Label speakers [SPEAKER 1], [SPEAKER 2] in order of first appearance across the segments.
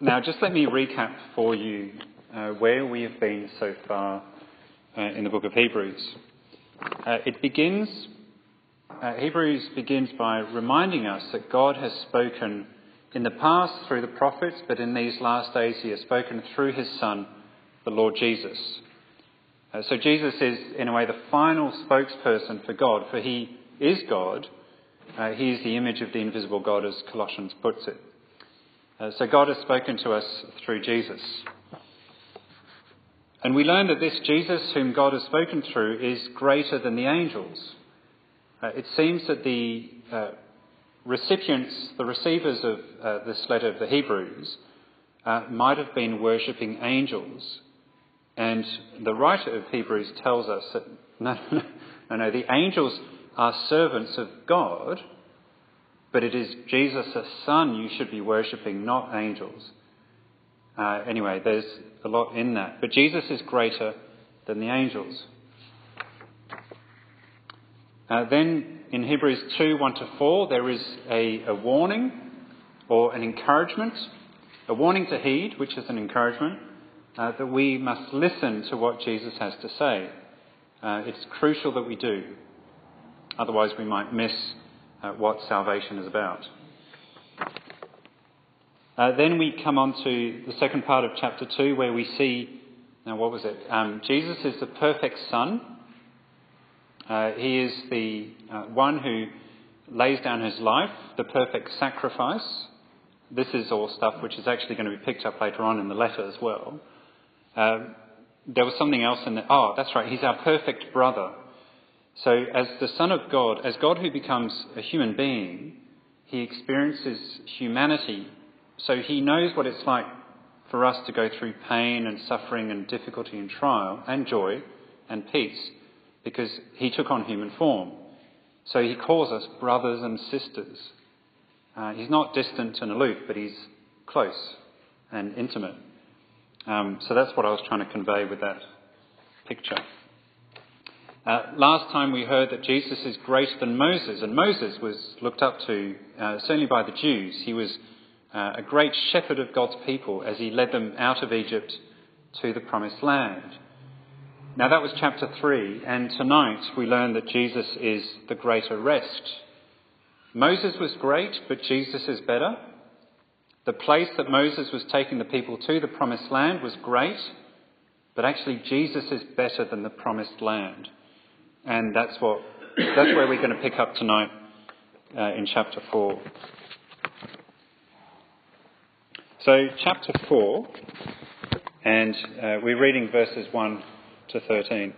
[SPEAKER 1] Now, just let me recap for you where we have been so far in the book of Hebrews. Hebrews begins by reminding us that God has spoken in the past through the prophets, but in these last days he has spoken through his Son, the Lord Jesus. So Jesus is, in a way, the final spokesperson for God, for he is God. He is the image of the invisible God, as Colossians puts it. So God has spoken to us through Jesus. And we learn that this Jesus whom God has spoken through is greater than the angels. It seems that the receivers of this letter of the Hebrews, might have been worshipping angels. And the writer of Hebrews tells us that no, the angels are servants of God, but it is Jesus, the Son, you should be worshipping, not angels. Anyway, there's a lot in that. But Jesus is greater than the angels. Then in Hebrews 2, 1-4, there is a warning or an encouragement, a warning to heed, which is an encouragement, that we must listen to what Jesus has to say. It's crucial that we do. Otherwise we might miss what salvation is about. Then we come on to the second part of chapter 2 where we see, Jesus is the perfect Son. He is the one who lays down his life, the perfect sacrifice. This is all stuff which is actually going to be picked up later on in the letter as well. There was something else in there. Oh, that's right. He's our perfect brother. So as the Son of God, as God who becomes a human being, he experiences humanity. So he knows what it's like for us to go through pain and suffering and difficulty and trial and joy and peace, because he took on human form. So he calls us brothers and sisters. He's not distant and aloof, but he's close and intimate. So that's what I was trying to convey with that picture. Last time we heard that Jesus is greater than Moses, and Moses was looked up to, certainly by the Jews. He was a great shepherd of God's people as he led them out of Egypt to the promised land. Now that was chapter 3, and tonight we learn that Jesus is the greater rest. Moses was great, but Jesus is better. The place that Moses was taking the people to, the promised land, was great, but actually Jesus is better than the promised land. And that's where we're going to pick up tonight in chapter 4. So chapter 4, and we're reading verses 1-13.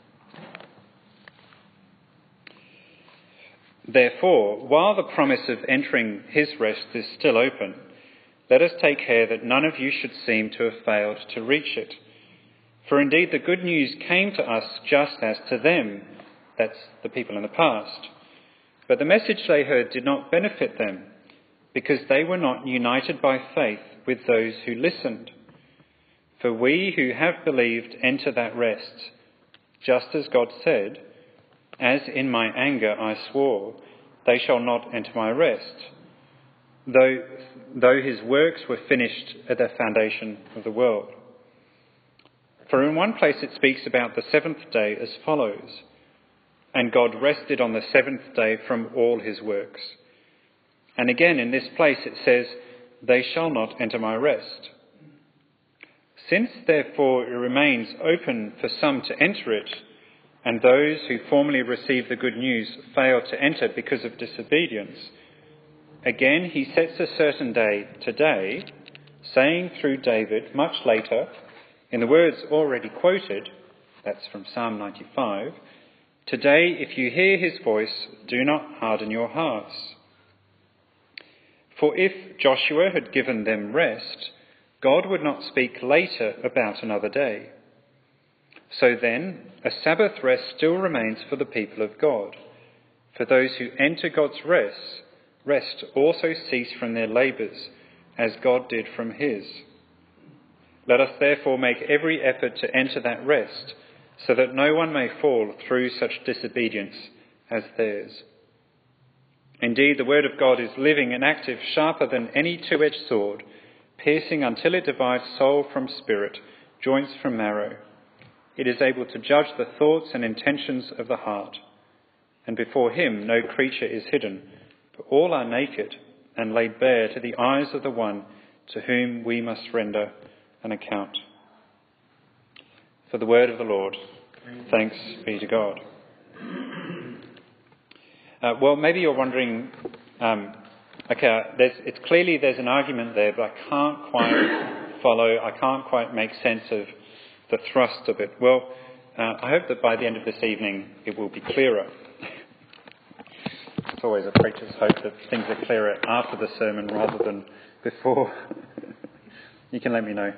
[SPEAKER 1] Therefore, while the promise of entering his rest is still open, let us take care that none of you should seem to have failed to reach it. For indeed the good news came to us just as to them, that's the people in the past. But the message they heard did not benefit them, because they were not united by faith with those who listened. For we who have believed enter that rest, just as God said, "As in my anger I swore, they shall not enter my rest," though his works were finished at the foundation of the world. For in one place it speaks about the seventh day as follows, "And God rested on the seventh day from all his works." And again in this place it says, "They shall not enter my rest." Since therefore it remains open for some to enter it, and those who formerly received the good news fail to enter because of disobedience, again he sets a certain day, today, saying through David much later, in the words already quoted, that's from Psalm 95, "Today if you hear his voice, do not harden your hearts." For if Joshua had given them rest, God would not speak later about another day. So then, a Sabbath rest still remains for the people of God. For those who enter God's rest also cease from their labours, as God did from his. Let us therefore make every effort to enter that rest, so that no one may fall through such disobedience as theirs. Indeed, the word of God is living and active, sharper than any two-edged sword, piercing until it divides soul from spirit, joints from marrow. It is able to judge the thoughts and intentions of the heart. And before him no creature is hidden, but all are naked and laid bare to the eyes of the one to whom we must render an account. For the word of the Lord. Thanks be to God. Well, maybe you're wondering, it's clearly there's an argument there, but I can't quite follow, I can't quite make sense of the thrust of it. Well, I hope that by the end of this evening it will be clearer. It's always a preacher's hope that things are clearer after the sermon rather than before. You can let me know.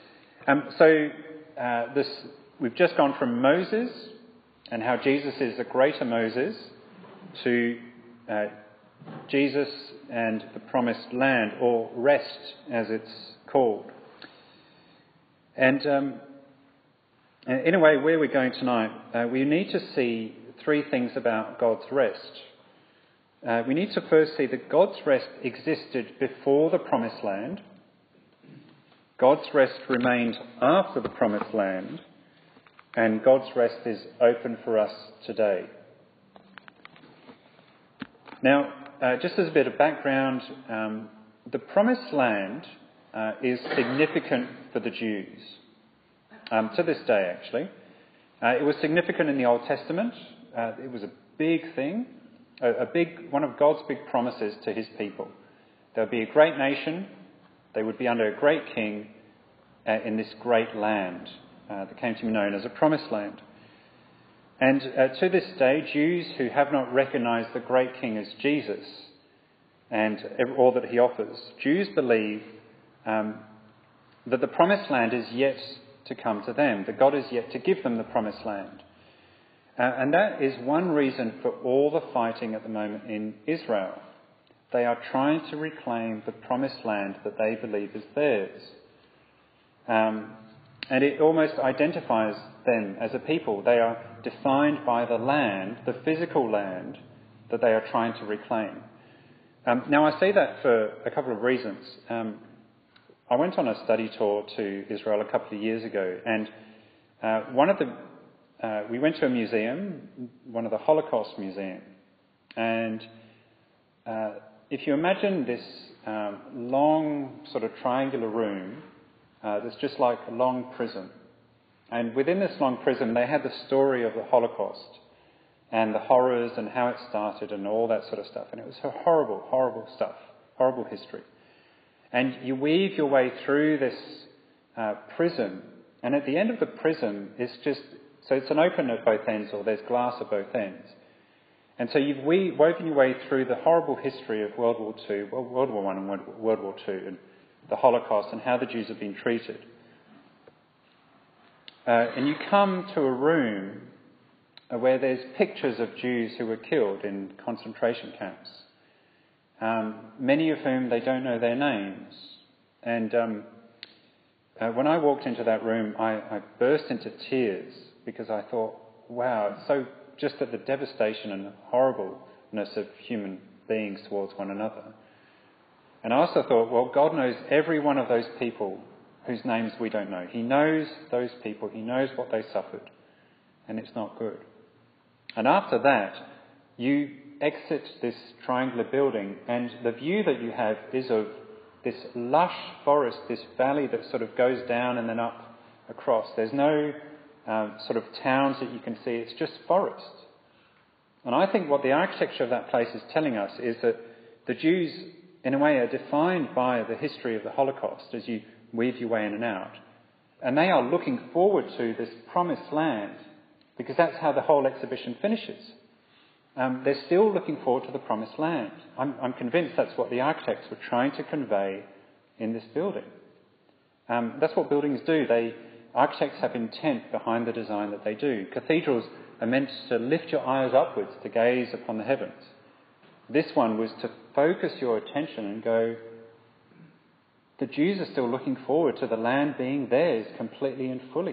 [SPEAKER 1] We've just gone from Moses and how Jesus is a greater Moses to Jesus and the promised land, or rest as it's called. And in a way, where we're going tonight, we need to see three things about God's rest. We need to first see that God's rest existed before the promised land. God's rest remained after the promised land. And God's rest is open for us today. Now, just as a bit of background, the promised land is significant for the Jews. To this day, actually. It was significant in the Old Testament. It was a big thing, one of God's big promises to his people. There would be a great nation. They would be under a great king in this great land that came to be known as a promised land. And to this day, Jews who have not recognised the great king as Jesus and all that he offers, Jews believe that the promised land is yet to come to them, that God is yet to give them the promised land. And that is one reason for all the fighting at the moment in Israel. They are trying to reclaim the promised land that they believe is theirs. And it almost identifies them as a people. They are defined by the land, the physical land, that they are trying to reclaim. Now, I say that for a couple of reasons. I went on a study tour to Israel a couple of years ago, and we went to a museum, one of the Holocaust museum, and if you imagine this long sort of triangular room, that's just like a long prism. And within this long prism, they had the story of the Holocaust and the horrors and how it started and all that sort of stuff. And it was horrible, horrible stuff, horrible history. And you weave your way through this prism, and at the end of the prism, so it's an open at both ends, or there's glass at both ends. And so you've woven your way through the horrible history of World War I and World War II, and the Holocaust and how the Jews have been treated. And you come to a room where there's pictures of Jews who were killed in concentration camps, many of whom they don't know their names. And when I walked into that room, I burst into tears because I thought, wow, it's so just at the devastation and horribleness of human beings towards one another. And I also thought, well, God knows every one of those people whose names we don't know. He knows those people. He knows what they suffered. And it's not good. And after that, you exit this triangular building, and the view that you have is of this lush forest, this valley that sort of goes down and then up across. There's no sort of towns that you can see. It's just forest. And I think what the architecture of that place is telling us is that the Jews, in a way, are defined by the history of the Holocaust as you weave your way in and out. And they are looking forward to this promised land because that's how the whole exhibition finishes. They're still looking forward to the promised land. I'm convinced that's what the architects were trying to convey in this building. That's what buildings do. Architects have intent behind the design that they do. Cathedrals are meant to lift your eyes upwards to gaze upon the heavens. This one was to focus your attention and go, the Jews are still looking forward to the land being theirs completely and fully.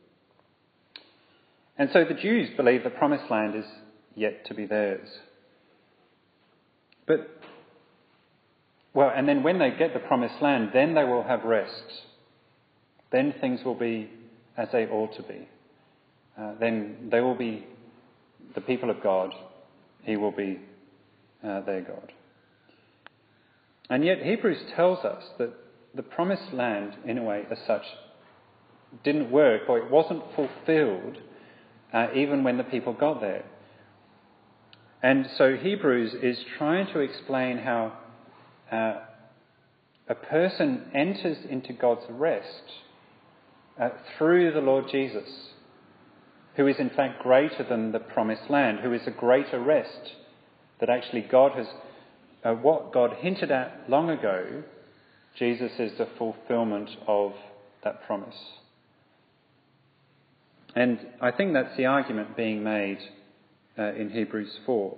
[SPEAKER 1] And so the Jews believe the promised land is yet to be theirs. But Well, and then when they get the promised land, then they will have rest. Then things will be as they ought to be. Then they will be the people of God. He will be their God. And yet Hebrews tells us that the promised land, in a way, as such, didn't work, or it wasn't fulfilled even when the people got there. And so Hebrews is trying to explain how a person enters into God's rest through the Lord Jesus, who is in fact greater than the promised land, who is a greater rest, that actually God has, what God hinted at long ago, Jesus is the fulfillment of that promise. And I think that's the argument being made in Hebrews 4.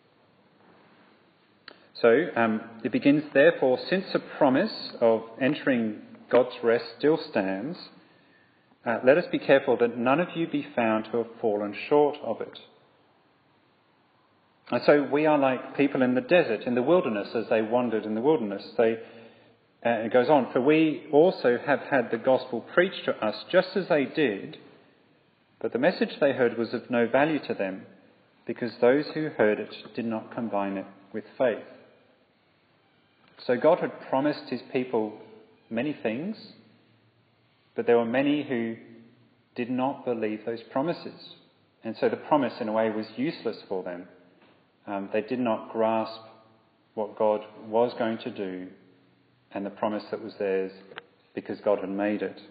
[SPEAKER 1] So it begins, therefore, since the promise of entering God's rest still stands, let us be careful that none of you be found to have fallen short of it. And so we are like people in the desert, in the wilderness, as they wandered in the wilderness. It goes on, for we also have had the gospel preached to us just as they did, but the message they heard was of no value to them, because those who heard it did not combine it with faith. So God had promised his people many things, but there were many who did not believe those promises. And so the promise, in a way, was useless for them. They did not grasp what God was going to do and the promise that was theirs because God had made it.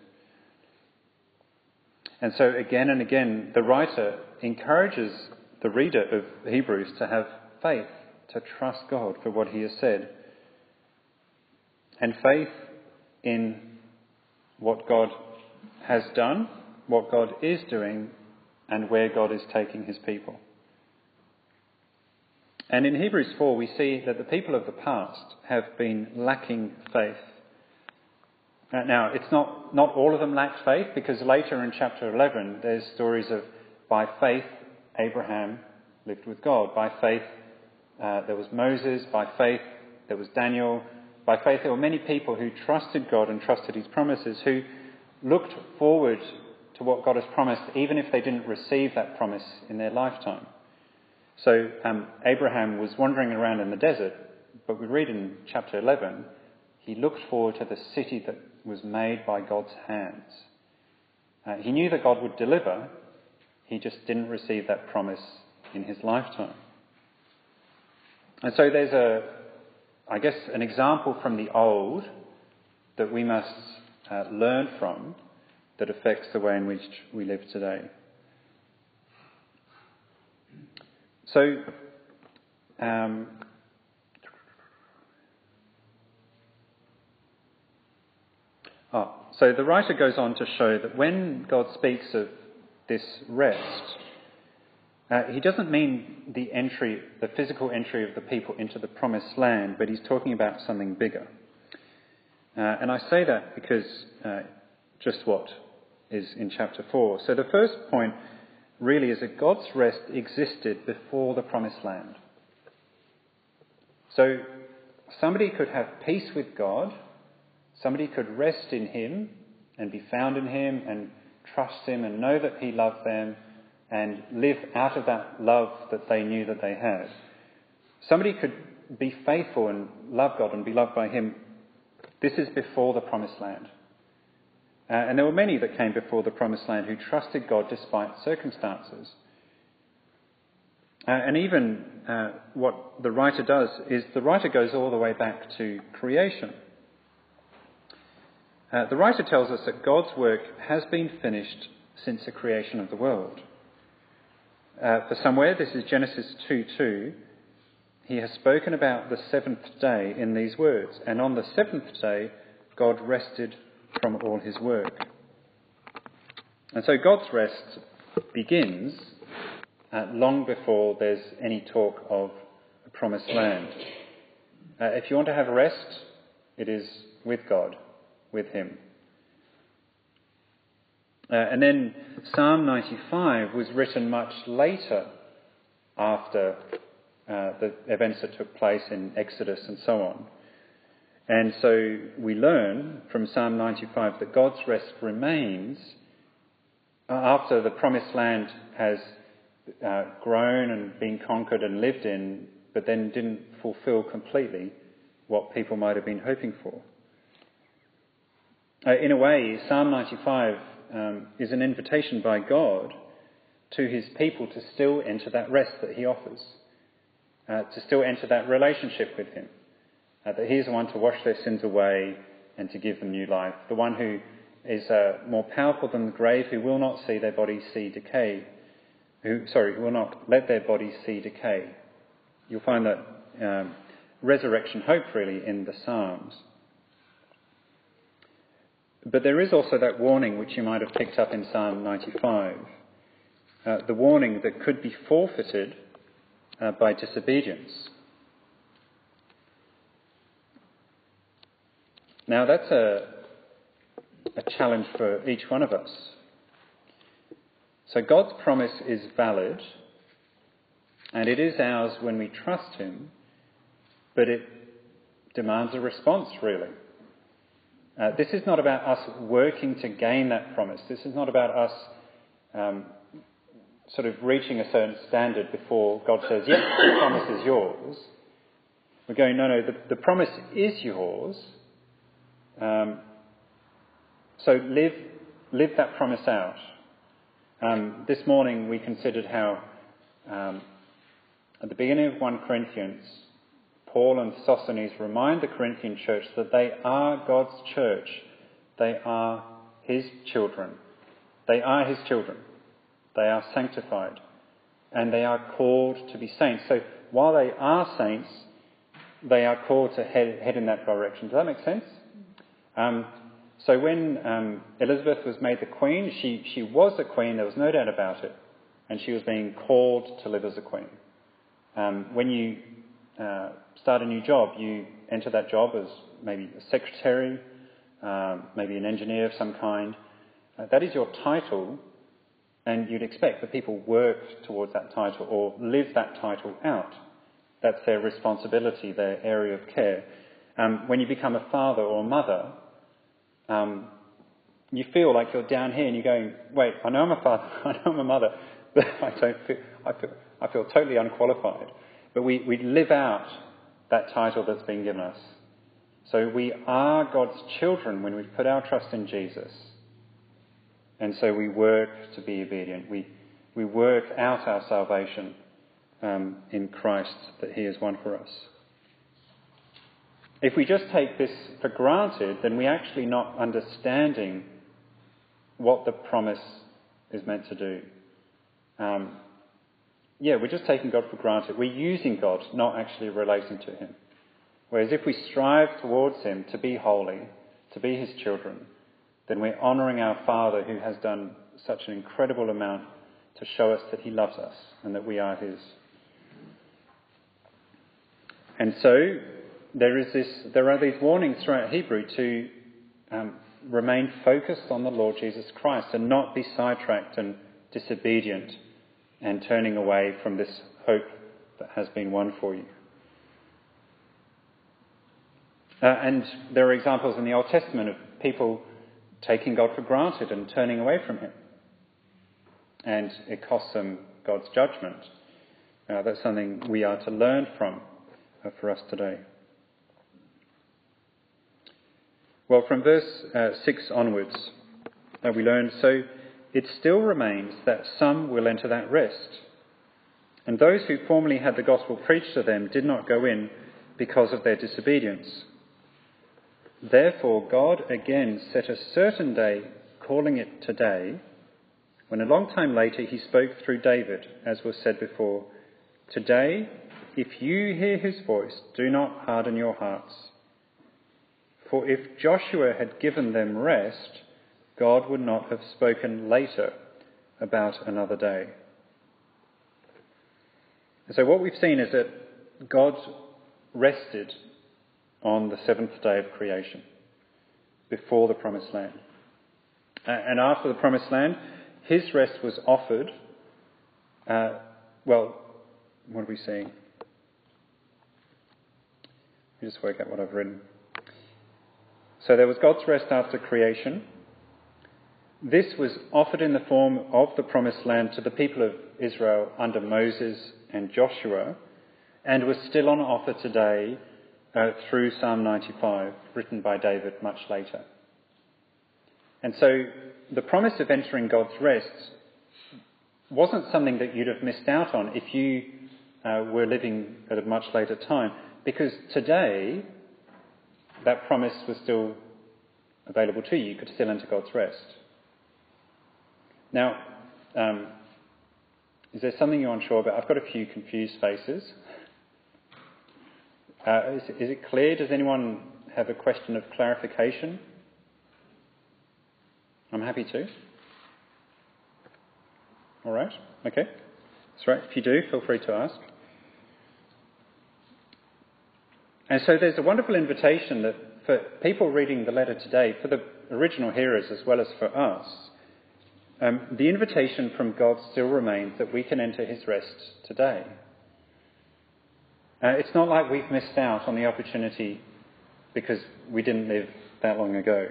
[SPEAKER 1] And so again and again, the writer encourages the reader of Hebrews to have faith, to trust God for what he has said. And faith in what God has done, what God is doing, and where God is taking his people. And in Hebrews 4, we see that the people of the past have been lacking faith. Now, it's not all of them lacked faith, because later in chapter 11, there's stories of, by faith, Abraham lived with God. By faith, there was Moses. By faith, there was Daniel. By faith, there were many people who trusted God and trusted his promises, who looked forward to what God has promised, even if they didn't receive that promise in their lifetime. So Abraham was wandering around in the desert, but we read in chapter 11, he looked forward to the city that was made by God's hands. He knew that God would deliver, he just didn't receive that promise in his lifetime. And so there's an example from the old that we must learn from that affects the way in which we live today. So, so the writer goes on to show that when God speaks of this rest, he doesn't mean the physical entry of the people into the promised land, but he's talking about something bigger. And I say that because just what is in chapter 4. So the first point really is that God's rest existed before the promised land. So somebody could have peace with God, somebody could rest in him and be found in him and trust him and know that he loved them and live out of that love that they knew that they had. Somebody could be faithful and love God and be loved by him. This is before the promised land. And there were many that came before the promised land who trusted God despite circumstances. And even what the writer does is the writer goes all the way back to creation. The writer tells us that God's work has been finished since the creation of the world. For somewhere, this is Genesis 2:2, he has spoken about the seventh day in these words, and on the seventh day God rested from all his work. And so God's rest begins long before there's any talk of a promised land. If you want to have rest, it is with God, with him. And then Psalm 95 was written much later after the events that took place in Exodus and so on. And so we learn from Psalm 95 that God's rest remains after the promised land has grown and been conquered and lived in, but then didn't fulfill completely what people might have been hoping for. In a way, Psalm 95 is an invitation by God to his people to still enter that rest that he offers, to still enter that relationship with him, that he is the one to wash their sins away and to give them new life, the one who is more powerful than the grave, who will not see their bodies see decay, who will not let their bodies see decay. You'll find that resurrection hope really in the Psalms. But there is also that warning which you might have picked up in Psalm 95, the warning that could be forfeited by disobedience. Now that's a challenge for each one of us. So God's promise is valid, and it is ours when we trust him, but it demands a response, really. This is not about us working to gain that promise. This is not about us sort of reaching a certain standard before God says, yes, the promise is yours. We're going, no, the promise is yours. So live that promise out. This morning we considered how at the beginning of 1 Corinthians, Paul and Sosthenes remind the Corinthian church that they are God's church. They are his children. They are his children. They are sanctified. And they are called to be saints. So while they are saints, they are called to head in that direction. Does that make sense? So when Elizabeth was made the queen, she was a queen, there was no doubt about it. And she was being called to live as a queen. When you start a new job, you enter that job as maybe a secretary, maybe an engineer of some kind. That is your title, and you'd expect that people work towards that title or live that title out. That's their responsibility, their area of care. When you become a father or a mother, you feel like you're down here and you're going, wait, I know I'm a father, I know I'm a mother, but I feel totally unqualified. But we live out that title that's been given us. So we are God's children when we put our trust in Jesus. And so we work to be obedient. We work out our salvation in Christ that he has won for us. If we just take this for granted, then we're actually not understanding what the promise is meant to do. We're just taking God for granted. We're using God, not actually relating to him. Whereas if we strive towards him to be holy, to be his children, then we're honouring our Father who has done such an incredible amount to show us that he loves us and that we are his. And so there are these warnings throughout Hebrew to remain focused on the Lord Jesus Christ and not be sidetracked and disobedient and turning away from this hope that has been won for you. And there are examples in the Old Testament of people taking God for granted and turning away from him. And it costs them God's judgment. That's something we are to learn from for us today. Well, from verse 6 onwards, we learn, so it still remains that some will enter that rest. And those who formerly had the gospel preached to them did not go in because of their disobedience. Therefore, God again set a certain day, calling it today, when a long time later he spoke through David, as was said before, today, if you hear his voice, do not harden your hearts. For if Joshua had given them rest, God would not have spoken later about another day. And so what we've seen is that God rested on the seventh day of creation, before the promised land. And after the promised land, his rest was offered. What are we seeing? Let me just work out what I've written. So there was God's rest after creation. This was offered in the form of the promised land to the people of Israel under Moses and Joshua, and was still on offer today through Psalm 95, written by David much later. And so the promise of entering God's rest wasn't something that you'd have missed out on if you were living at a much later time, because today that promise was still available to you. You could still enter God's rest. Now, is there something you're unsure about? I've got a few confused faces. Is it clear? Does anyone have a question of clarification? I'm happy to. All right. Okay. That's right. If you do, feel free to ask. And so there's a wonderful invitation that for people reading the letter today, for the original hearers as well as for us, the invitation from God still remains that we can enter his rest today. It's not like we've missed out on the opportunity because we didn't live that long ago.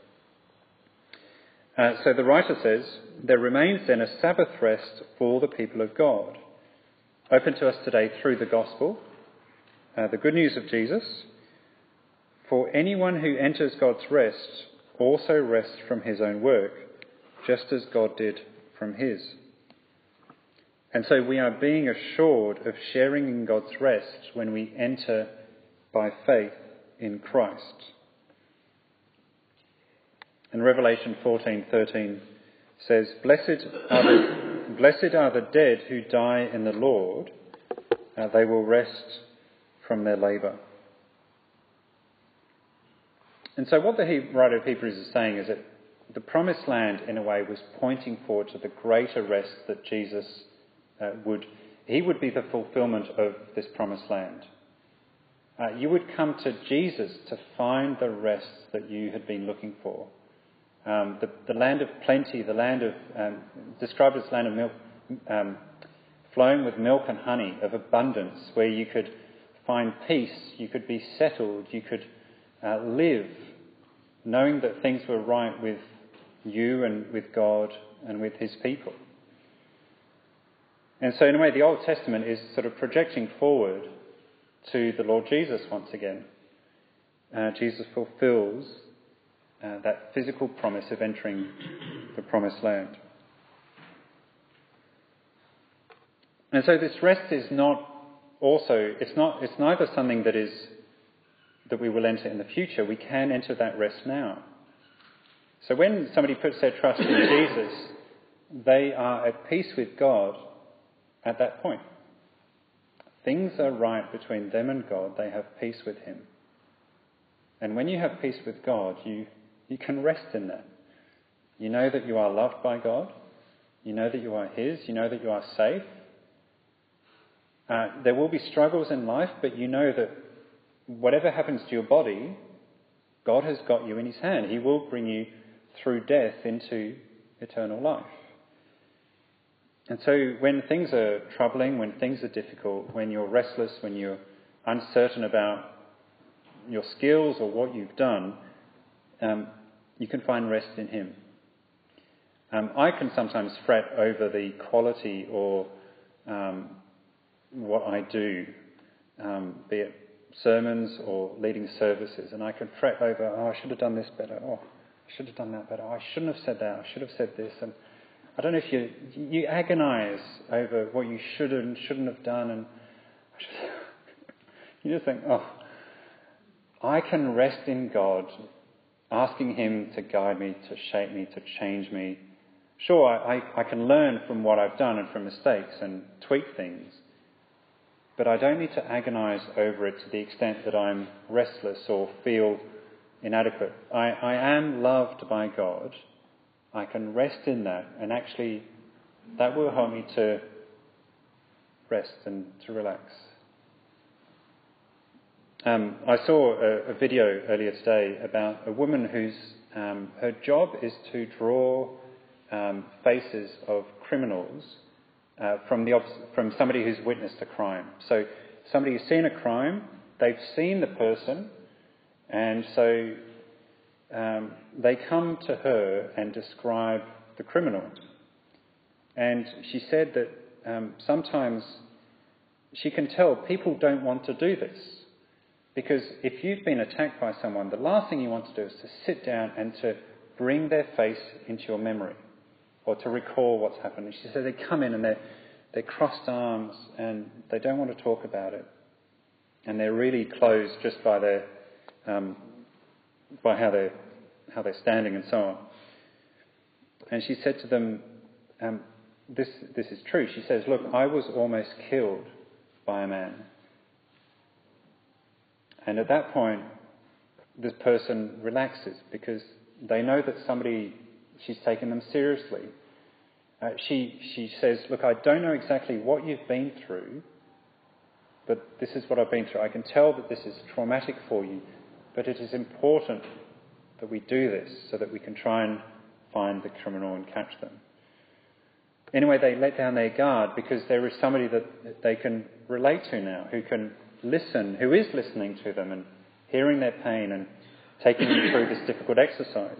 [SPEAKER 1] So the writer says, there remains then a Sabbath rest for the people of God, open to us today through the gospel, the good news of Jesus. For anyone who enters God's rest also rests from his own work, just as God did from his. And so we are being assured of sharing in God's rest when we enter by faith in Christ. And Revelation 14:13 says, Blessed are the dead who die in the Lord. They will rest from their labour. And so what the writer of Hebrews is saying is that the promised land, in a way, was pointing forward to the greater rest that Jesus he would be the fulfilment of this promised land. You would come to Jesus to find the rest that you had been looking for. The land of plenty, the land of, described as land of milk, flowing with milk and honey, of abundance, where you could find peace, you could be settled, you could live, knowing that things were right with you and with God and with his people. And so in a way the Old Testament is sort of projecting forward to the Lord Jesus once again. Jesus fulfills that physical promise of entering the promised land. And so this rest is it's neither something that we will enter in the future. We can enter that rest now. So when somebody puts their trust in Jesus, they are at peace with God at that point. Things are right between them and God. They have peace with him. And when you have peace with God, you can rest in that. You know that you are loved by God. You know that you are his. You know that you are safe. There will be struggles in life, but you know that whatever happens to your body, God has got you in his hand. He will bring you through death into eternal life. And so when things are troubling, when things are difficult, when you're restless, when you're uncertain about your skills or what you've done, you can find rest in him. I can sometimes fret over the quality or what I do, be it sermons or leading services, and I can fret over, I should have done this better, I should have done that better, I shouldn't have said that, I should have said this, and I don't know if you agonise over what you should and shouldn't have done, and you just think, I can rest in God, asking him to guide me, to shape me, to change me. Sure, I can learn from what I've done and from mistakes and tweak things, but I don't need to agonise over it to the extent that I'm restless or feel inadequate. I am loved by God. I can rest in that, and actually that will help me to rest and to relax. I saw a video earlier today about a woman whose her job is to draw faces of criminals from somebody who's witnessed a crime. So somebody who's seen a crime, they've seen the person, and so they come to her and describe the criminal. And she said that sometimes she can tell people don't want to do this. Because if you've been attacked by someone, the last thing you want to do is to sit down and to bring their face into your memory or to recall what's happened. And she said they come in and they're crossed arms and they don't want to talk about it. And they're really closed just by their by how they're standing and so on. And she said to them, this is true. She says, look, I was almost killed by a man. And at that point, this person relaxes because they know that she's taken them seriously. She says, look, I don't know exactly what you've been through, but this is what I've been through. I can tell that this is traumatic for you, but it is important that we do this so that we can try and find the criminal and catch them. Anyway, they let down their guard because there is somebody that they can relate to now, who can listen, who is listening to them and hearing their pain and taking them through this difficult exercise.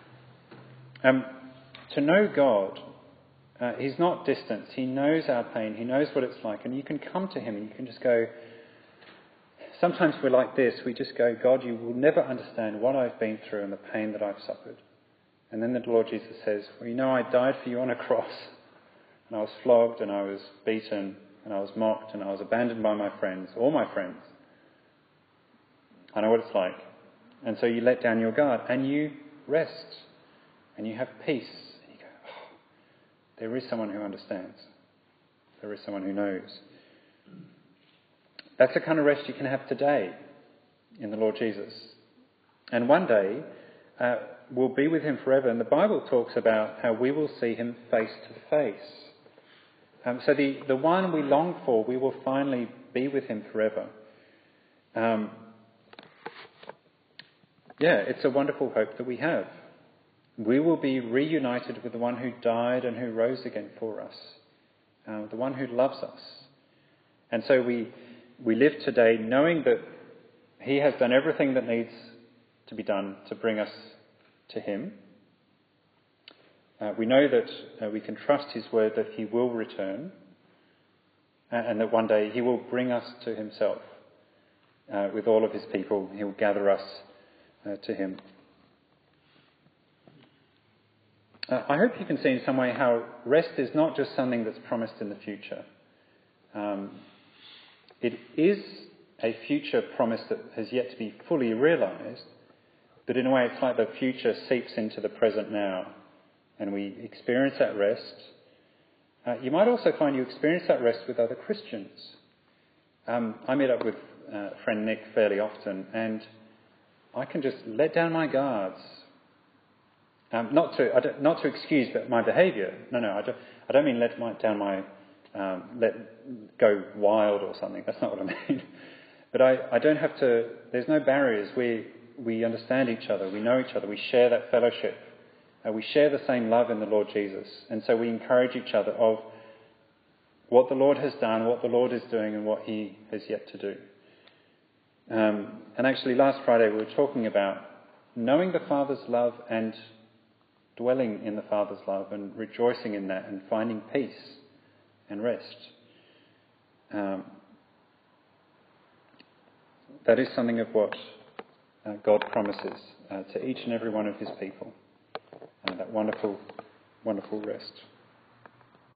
[SPEAKER 1] To know God, He's not distant. He knows our pain. He knows what it's like. And you can come to Him and you can just go... Sometimes we're like this. We just go, God, you will never understand what I've been through and the pain that I've suffered. And then the Lord Jesus says, well, you know, I died for you on a cross. And I was flogged and I was beaten and I was mocked and I was abandoned by my friends, all my friends. I know what it's like. And so you let down your guard and you rest and you have peace. And you go, oh, there is someone who understands. There is someone who knows. That's the kind of rest you can have today in the Lord Jesus. And one day we'll be with Him forever. And the Bible talks about how we will see Him face to face. So the one we long for, we will finally be with Him forever. It's a wonderful hope that we have. We will be reunited with the one who died and who rose again for us, the one who loves us. And so we live today knowing that He has done everything that needs to be done to bring us to Him. We know that we can trust His word that He will return and that one day He will bring us to Himself with all of His people. He will gather us to Him. I hope you can see in some way how rest is not just something that's promised in the future. It is a future promise that has yet to be fully realised, but in a way it's like the future seeps into the present now. And we experience that rest. You might also find you experience that rest with other Christians. I meet up with friend Nick fairly often, and I can just let down my guards. Not to excuse my behaviour. No, I don't mean let go wild or something. That's not what I mean. But I don't have to. There's no barriers. We understand each other. We know each other. We share that fellowship. We share the same love in the Lord Jesus. And so we encourage each other of what the Lord has done, what the Lord is doing, and what He has yet to do. And actually last Friday we were talking about knowing the Father's love and dwelling in the Father's love and rejoicing in that and finding peace and rest. That is something of what God promises to each and every one of His people. That wonderful, wonderful rest.